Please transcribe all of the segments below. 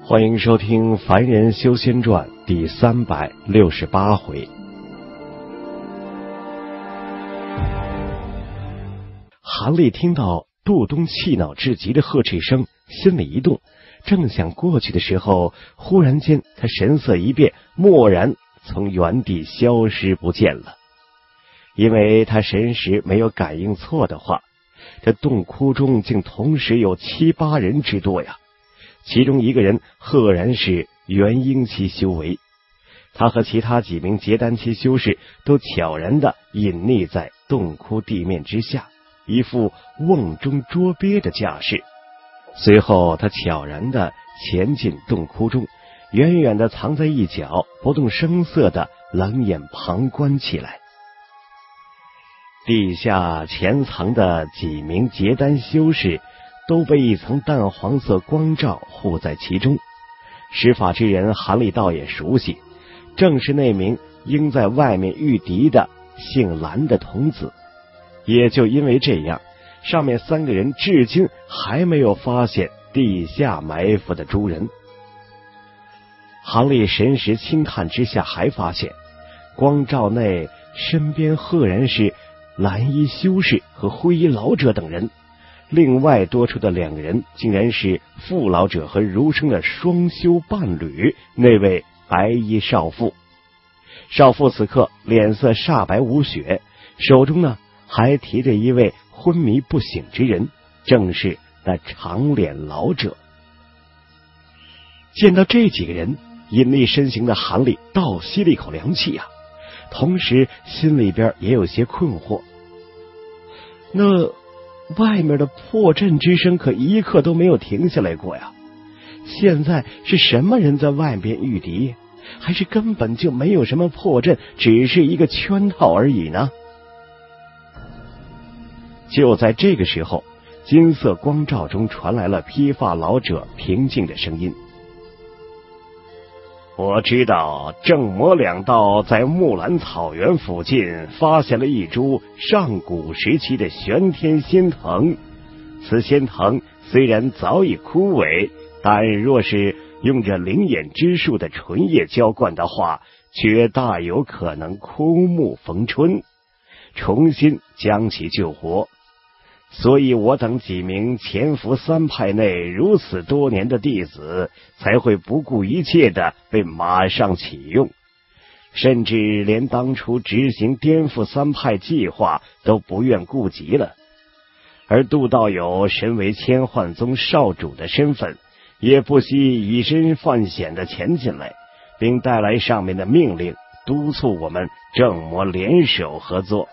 欢迎收听《凡人修仙传》第368回。韩立听到杜东气恼至极的呵斥声，心里一动，正想过去的时候，忽然间他神色一变，蓦然从原地消失不见了。因为他神识没有感应错的话，这洞窟中竟同时有7、8人之多呀。其中一个人赫然是元婴期修为，他和其他几名结丹期修士都悄然地隐匿在洞窟地面之下，一副瓮中捉鳖的架势。随后他悄然地潜进洞窟中，远远地藏在一角，不动声色地冷眼旁观起来。地下潜藏的几名结丹修士都被一层淡黄色光罩护在其中。施法之人韩立倒也熟悉，正是那名应在外面御敌的姓蓝的童子。也就因为这样，上面3个人至今还没有发现地下埋伏的诸人。韩立神识轻探之下，还发现光罩内身边赫然是蓝衣修士和灰衣老者等人，另外多出的2个人竟然是傅老者和儒生的双修伴侣，那位白衣少妇。少妇此刻脸色煞白无血，手中呢还提着一位昏迷不醒之人，正是那长脸老者。见到这几个人，隐匿身形的韩立倒吸了一口凉气啊，同时心里边也有些困惑。那外面的破阵之声可一刻都没有停下来过呀，现在是什么人在外边御敌，还是根本就没有什么破阵，只是一个圈套而已呢？就在这个时候，金色光罩中传来了披发老者平静的声音：我知道正魔2道在木兰草原附近发现了一株上古时期的玄天仙藤，此仙藤虽然早已枯萎，但若是用着灵眼之术的纯液浇灌的话，却大有可能枯木逢春，重新将其救活。所以我等几名潜伏3派内如此多年的弟子，才会不顾一切的被马上启用，甚至连当初执行颠覆3派计划都不愿顾及了。而杜道友身为千幻宗少主的身份，也不惜以身犯险的前进来，并带来上面的命令，督促我们正魔联手合作。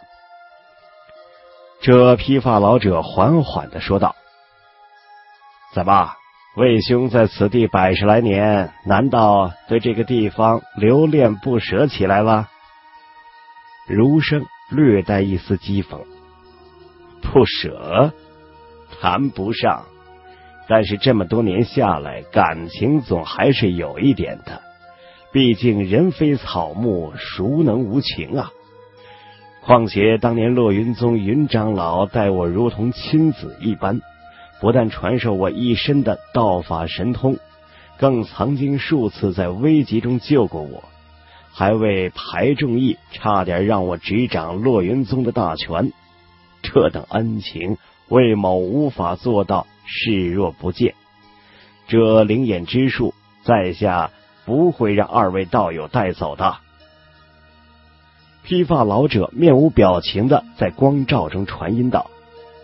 这披发老者缓缓地说道：怎么，魏兄在此地100来年，难道对这个地方留恋不舍起来了？儒生略带一丝讥讽：不舍谈不上，但是这么多年下来，感情总还是有一点的，毕竟人非草木，孰能无情啊。况且当年落云宗云长老待我如同亲子一般，不但传授我一身的道法神通，更曾经数次在危急中救过我，还为排众议差点让我执掌落云宗的大权。这等恩情，魏某无法做到视若不见。这灵眼之术，在下不会让2位道友带走的。披发老者面无表情的在光罩中传音道：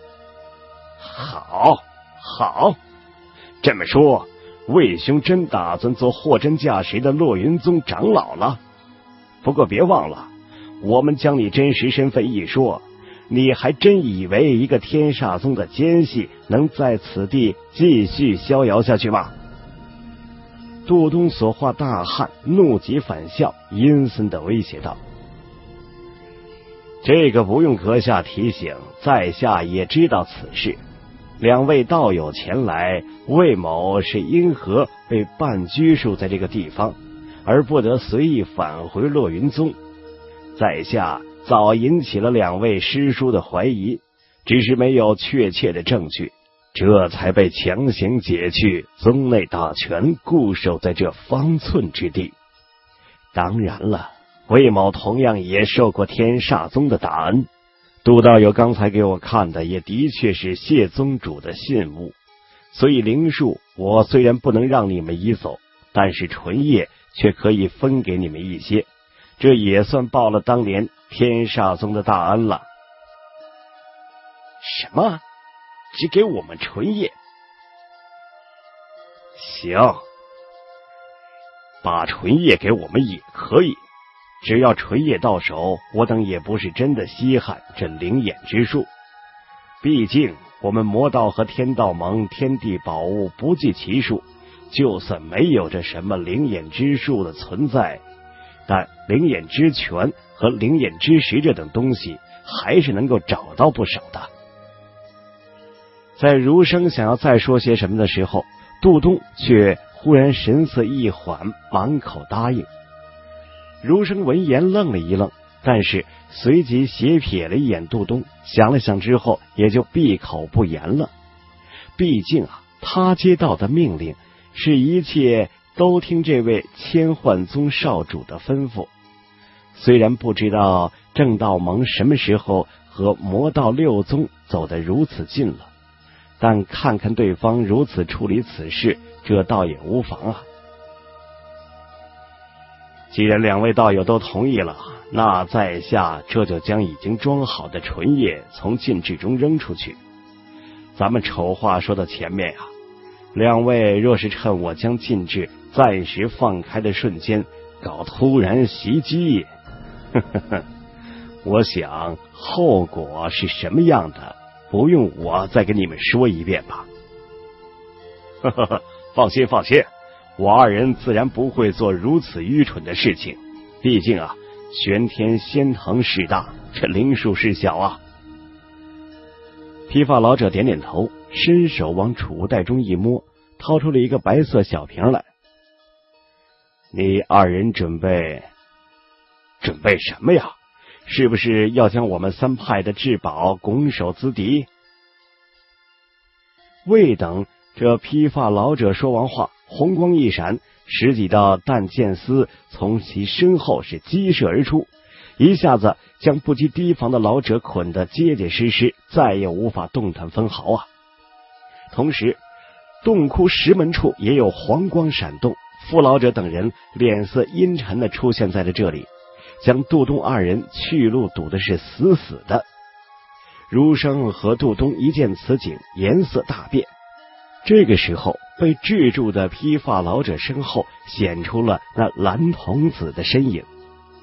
好，这么说，魏兄真打算做货真价实的落云宗长老了？不过别忘了，我们将你真实身份一说，你还真以为一个天煞宗的奸细能在此地继续逍遥下去吗？杜东所化大汗，怒极反笑，阴森的威胁道：这个不用阁下提醒，在下也知道此事。2位道友前来，魏某是因何被半拘束在这个地方，而不得随意返回落云宗？在下早引起了2位师叔的怀疑，只是没有确切的证据。 这才被强行解去宗内大权，固守在这方寸之地。当然了，魏某同样也受过天煞宗的大恩。杜道友刚才给我看的也的确是谢宗主的信物，所以灵树我虽然不能让你们移走，但是纯叶却可以分给你们一些，这也算报了当年天煞宗的大恩了。什么？只给我们纯叶？行，把纯叶给我们也可以，只要纯叶到手，我等也不是真的稀罕这灵眼之术。毕竟我们魔道和天道盟天地宝物不计其数，就算没有这什么灵眼之术的存在，但灵眼之拳和灵眼之石这等东西还是能够找到不少的。在儒生想要再说些什么的时候，杜东却忽然神色一缓，满口答应。儒生闻言愣了一愣，但是随即斜瞥了一眼杜东，想了想之后也就闭口不言了。毕竟他接到的命令是一切都听这位千幻宗少主的吩咐。虽然不知道正道盟什么时候和魔道六宗走得如此近了，但看看对方如此处理此事，这倒也无妨啊。既然两位道友都同意了，那在下这就将已经装好的纯叶从禁制中扔出去。咱们丑话说到前面啊，两位若是趁我将禁制暂时放开的瞬间搞突然袭击，我想后果是什么样的，不用我再给你们说一遍吧。放心放心，我二人自然不会做如此愚蠢的事情，毕竟玄天仙藤势大，这灵术势小啊。披发老者点点头，伸手往储物袋中一摸，掏出了一个白色小瓶来。你二人准备什么呀？是不是要将我们三派的至宝拱手资敌？未等这披发老者说完话，红光一闪，十几道弹箭丝从其身后是激射而出，一下子将不及提防的老者捆得结结实实，再也无法动弹分毫啊！同时，洞窟石门处也有黄光闪动，傅老者等人脸色阴沉的出现在了这里，将杜东二人去路堵的是死死的。儒生和杜东一见此景，颜色大变。这个时候，被制住的披发老者身后显出了那蓝童子的身影。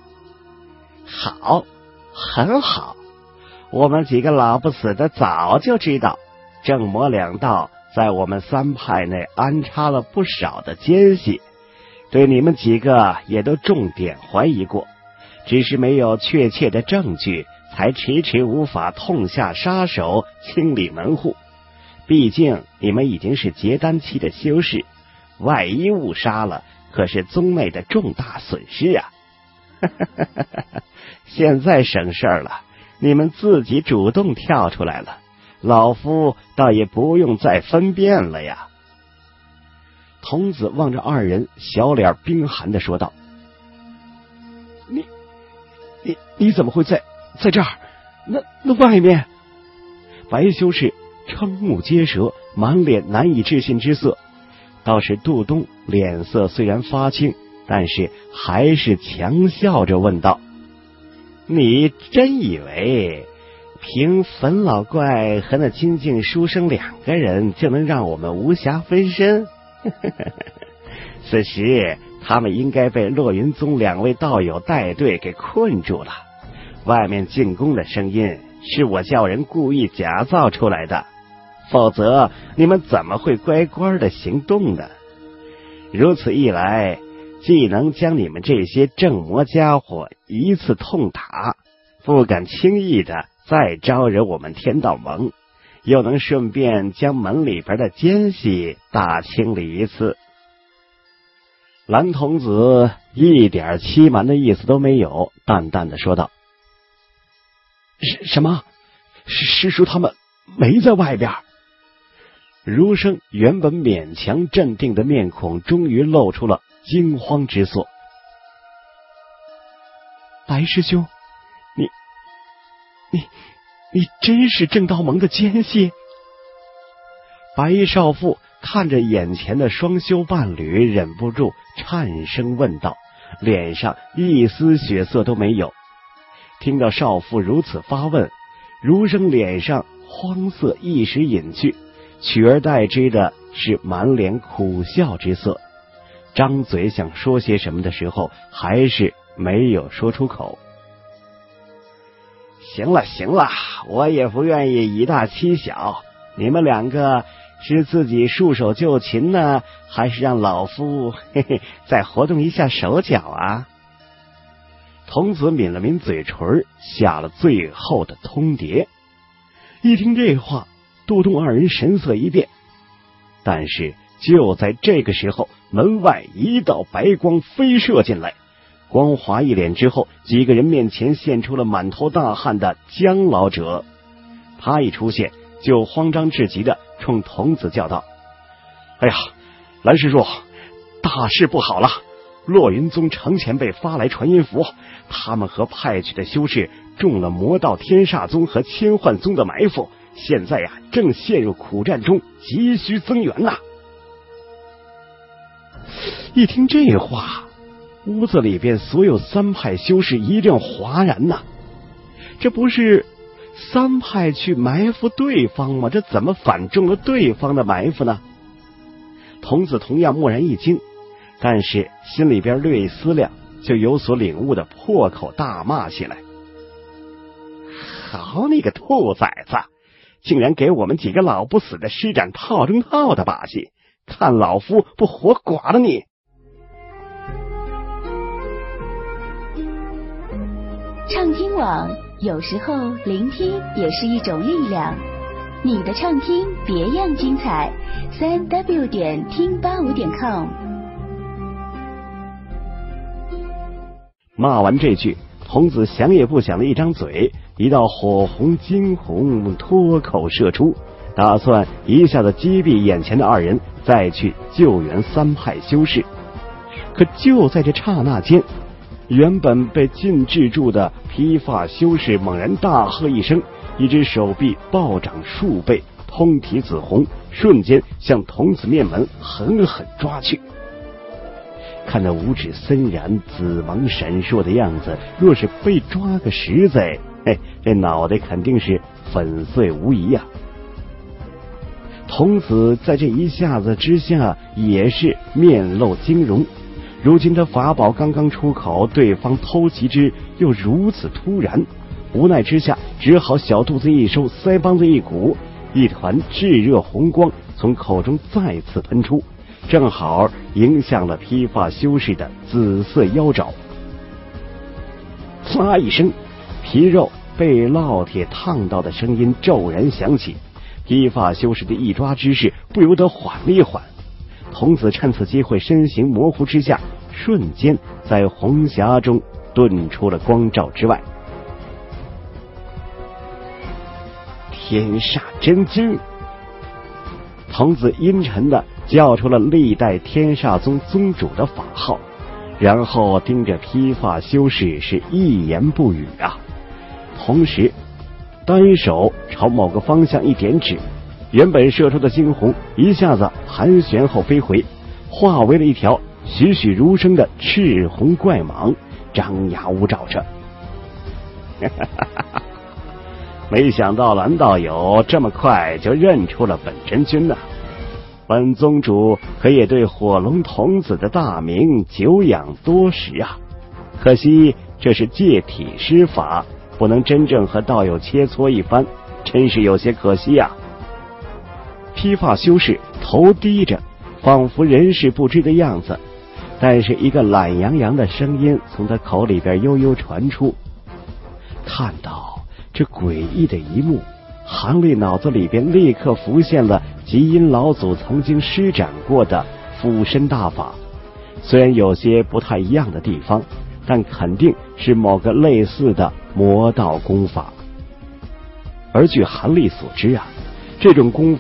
好，很好，我们几个老不死的早就知道，正魔两道在我们三派内安插了不少的奸细，对你们几个也都重点怀疑过，只是没有确切的证据，才迟迟无法痛下杀手，清理门户。毕竟你们已经是结丹期的修士，万一误杀了，可是宗内的重大损失啊！现在省事儿了，你们自己主动跳出来了，老夫倒也不用再分辨了呀。童子望着二人，小脸冰寒的说道：“你怎么会在这儿？那外面？”白修士瞠目结舌，满脸难以置信之色。倒是杜东脸色虽然发青，但是还是强笑着问道：“你真以为凭粉老怪和那精进书生两个人就能让我们无暇分身？此时他们应该被落云宗两位道友带队给困住了，外面进攻的声音是我叫人故意假造出来的，否则你们怎么会乖乖的行动呢？如此一来，既能将你们这些正魔家伙一次痛打，不敢轻易的再招惹我们天道盟，又能顺便将门里边的奸细大清理一次。”蓝童子一点欺瞒的意思都没有，淡淡的说道：“什么？师叔他们没在外边？” 儒生原本勉强镇定的面孔终于露出了惊慌之色。白师兄，你真是正道盟的奸细？白衣少妇看着眼前的双修伴侣，忍不住颤声问道，脸上一丝血色都没有。听到少妇如此发问，儒生脸上慌色一时隐去，取而代之的是满脸苦笑之色，张嘴想说些什么的时候，还是没有说出口。行了，我也不愿意以大欺小，你们两个是自己束手就擒呢，还是让老夫再活动一下手脚啊？童子抿了抿嘴唇，下了最后的通牒。一听这话，杜东二人神色一变，但是就在这个时候，门外一道白光飞射进来，光华一脸之后，几个人面前现出了满头大汗的姜老者。他一出现，就慌张至极的冲童子叫道：哎呀，蓝师叔，大事不好了！洛云宗程前辈发来传音符，他们和派去的修士中了魔道天煞宗和千幻宗的埋伏，现在正陷入苦战中，急需增援呐！一听这话，屋子里边所有三派修士一阵哗然呐，这不是三派去埋伏对方吗？这怎么反中了对方的埋伏呢？童子同样蓦然一惊，但是心里边略一思量，就有所领悟的破口大骂起来：好你个兔崽子，竟然给我们几个老不死的施展套中套的把戏，看老夫不活剐了你！ 畅听网，有时候聆听也是一种力量。你的畅听别样精彩，3w 点听85.com。 骂完这句，童子想也不想的一张嘴，一道火红金红脱口射出，打算一下子击毙眼前的二人，再去救援三派修士。可就在这刹那间，原本被禁制住的披发修士猛然大喝一声，一只手臂暴涨数倍，通体紫红，瞬间向童子面门狠狠抓去。看那五指森然、紫芒闪烁的样子，若是被抓个实在，这脑袋肯定是粉碎无疑啊！童子在这一下子之下也是面露惊容，如今他法宝刚刚出口，对方偷袭之又如此突然，无奈之下只好小肚子一收，腮帮子一鼓，一团炙热红光从口中再次喷出，正好迎向了披发修士的紫色腰爪。唰一声，皮肉被烙铁烫到的声音骤然响起，披发修士的一抓之势不由得缓了一缓。童子趁此机会身形模糊之下，瞬间在红霞中遁出了光照之外。天煞真经，童子阴沉的叫出了历代天煞宗宗主的法号，然后盯着披发修士是一言不语啊，同时单手朝某个方向一点指，原本射出的惊鸿一下子盘旋后飞回，化为了一条栩栩如生的赤红怪蟒，张牙舞爪着。没想到蓝道友这么快就认出了本真君呐！本宗主可也对火龙童子的大名久仰多时啊，可惜这是借体施法，不能真正和道友切磋一番，真是有些可惜啊！披发修士头低着，仿佛人事不知的样子，但是一个懒洋洋的声音从他口里边悠悠传出。看到这诡异的一幕，韩立脑子里边立刻浮现了极阴老祖曾经施展过的附身大法，虽然有些不太一样的地方，但肯定是某个类似的魔道功法。而据韩立所知啊，这种功法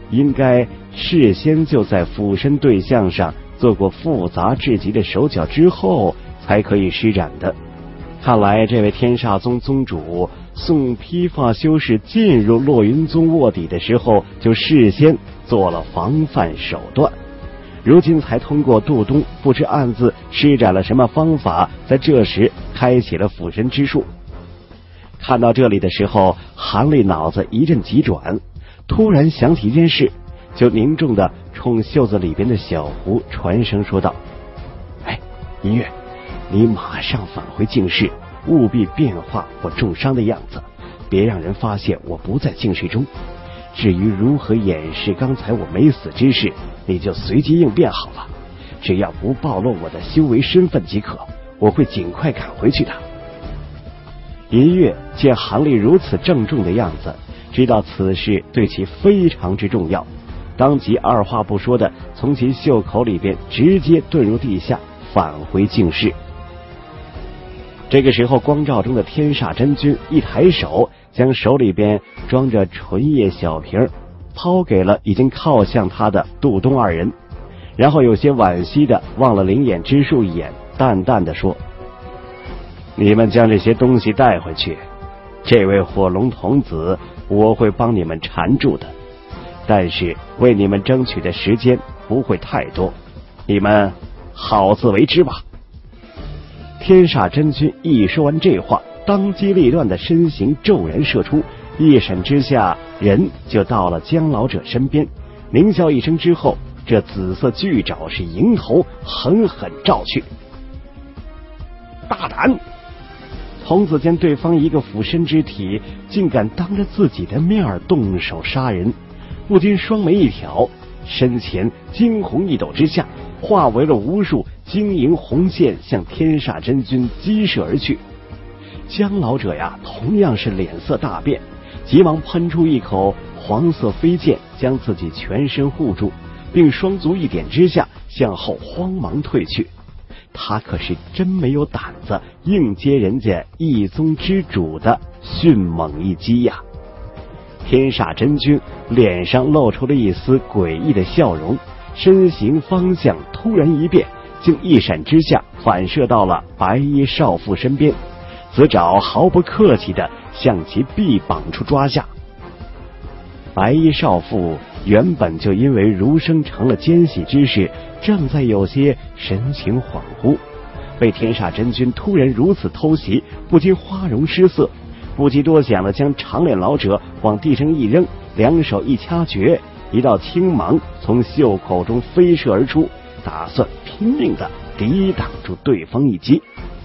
应该事先就在附身对象上做过复杂至极的手脚之后才可以施展的。看来这位天煞宗宗主送披发修士进入落云宗卧底的时候，就事先做了防范手段，如今才通过杜东不知暗自施展了什么方法，在这时开启了附身之术。看到这里的时候，韩立脑子一阵急转，突然想起一件事，就凝重的冲袖子里边的小胡传声说道：哎，音乐，你马上返回净室，务必变化我重伤的样子，别让人发现我不在净室中。至于如何掩饰刚才我没死之事，你就随机应变好了，只要不暴露我的修为身份即可，我会尽快赶回去的。银月见韩立如此郑重的样子，知道此事对其非常之重要，当即二话不说的从其袖口里边直接遁入地下，返回净室。这个时候，光照中的天煞真君一抬手，将手里边装着纯叶小瓶抛给了已经靠向他的杜东二人，然后有些惋惜的望了灵眼之术一眼，淡淡的说：你们将这些东西带回去，这位火龙童子我会帮你们缠住的，但是为你们争取的时间不会太多，你们好自为之吧。天煞真君一说完这话，当机立断的身形骤然射出，一闪之下，人就到了姜老者身边，狞笑一声之后，这紫色巨爪是迎头狠狠照去。大胆！童子见对方一个俯身之体竟敢当着自己的面动手杀人，不禁双眉一挑，身前惊鸿一抖之下，化为了无数晶莹红线，向天煞真君激射而去。姜老者呀，同样是脸色大变，急忙喷出一口黄色飞剑，将自己全身护住，并双足一点之下向后慌忙退去。他可是真没有胆子硬接人家一宗之主的迅猛一击呀！天煞真君脸上露出了一丝诡异的笑容，身形方向突然一变，竟一闪之下反射到了白衣少妇身边，紫爪毫不客气地向其臂膀处抓下。白衣少妇原本就因为儒生成了奸细之事，正在有些神情恍惚，被天煞真君突然如此偷袭，不禁花容失色，不及多想的将长脸老者往地上一扔，两手一掐诀，一道青芒从袖口中飞射而出，打算拼命的抵挡住对方一击。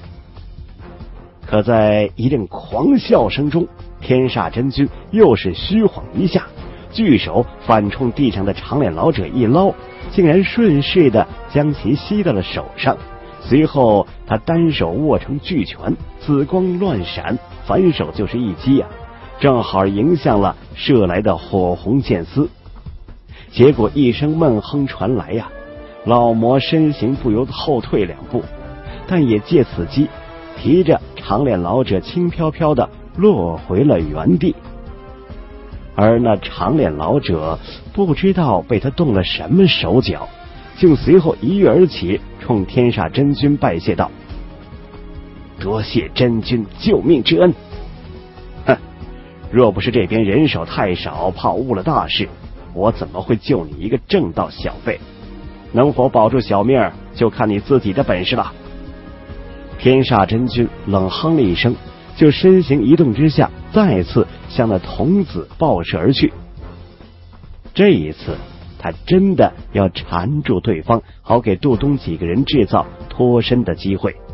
可在一阵狂笑声中，天煞真君又是虚晃一下，巨手反冲地上的长脸老者一捞，竟然顺势的将其吸到了手上。随后他单手握成巨拳，紫光乱闪，反手就是一击啊，正好迎向了射来的火红剑丝。结果一声闷哼传来呀，老魔身形不由后退两步，但也借此机提着长脸老者轻飘飘的落回了原地。而那长脸老者不知道被他动了什么手脚，竟随后一跃而起，冲天煞真君拜谢道：多谢真君救命之恩。哼，若不是这边人手太少，怕误了大事，我怎么会救你一个正道小辈？能否保住小命就看你自己的本事了。天煞真君冷哼了一声，就身形移动之下，再次向那童子爆射而去。这一次他真的要缠住对方，好给杜东几个人制造脱身的机会。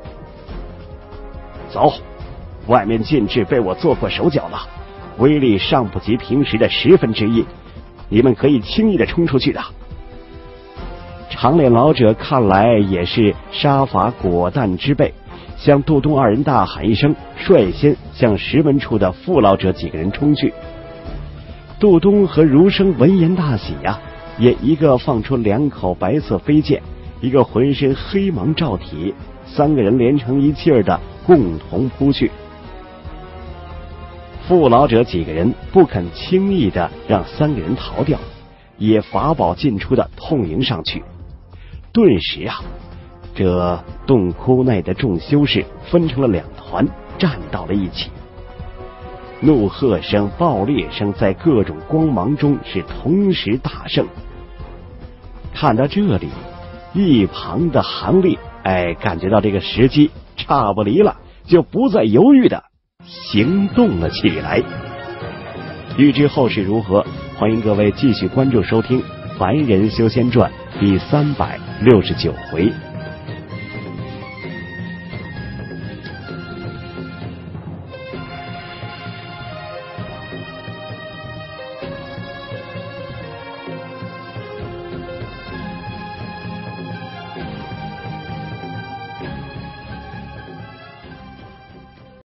走，外面禁制被我做过手脚了，威力尚不及平时的1/10，你们可以轻易的冲出去的。长脸老者看来也是杀伐果断之辈，向杜东二人大喊一声，率先向石门处的傅老者几个人冲去。杜东和儒生闻言大喜呀，也一个放出2口白色飞剑，一个浑身黑芒罩体，3个人连成一气儿的共同扑去。傅老者几个人不肯轻易的让3个人逃掉， 也法宝尽出的痛迎上去。顿时这洞窟内的众修士分成了两团，站到了一起。怒喝声、爆裂声在各种光芒中是同时大盛。看到这里，一旁的韩立感觉到这个时机差不离了，就不再犹豫的行动了起来。欲知后事如何，欢迎各位继续关注收听《凡人修仙传》第369回。